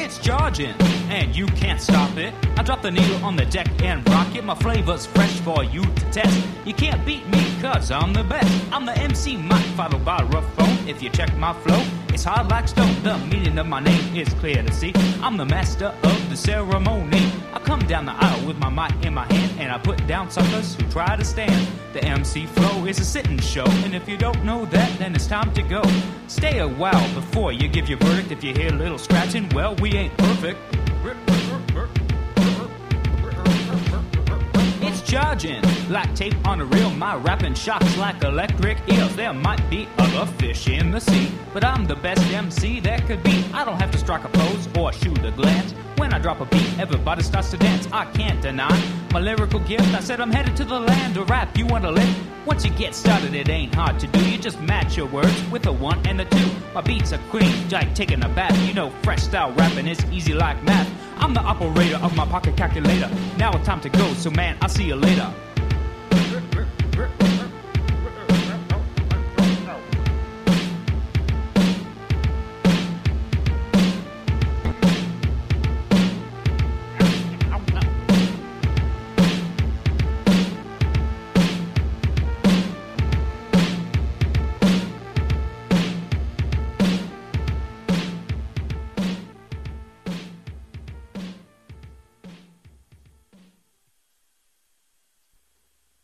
It's charging, and you can't stop it. I drop the needle on the deck and rock it. My flavor's fresh for you to test. You can't beat me, cause I'm the best. I'm the MC Mike, followed by rough phone. If you check my flow, it's hard like stone. The meaning of my name is clear to see. I'm the master of the ceremony. I come down the aisle with my mic in my hand, and I put down suckers who try to stand. The MC flow is a sitting show, and if you don't know that, then it's time to go. Stay a while before you give your verdict. If you hear a little scratching, well, we ain't perfect. It's charging like tape on a reel. My rapping shocks like electric eels. There might be other fish in the sea, but I'm the best MC there could be. I don't have to strike a pose or shoot a glance. When I drop a beat, everybody starts to dance. I can't deny my lyrical gift. I said I'm headed to the land of rap. You want to live? Once you get started, it ain't hard to do. You just match your words with a 1 and a 2. My beats are clean, like taking a bath. You know, fresh style rapping is easy like math. I'm the operator of my pocket calculator. Now it's time to go, so man, I'll see you later.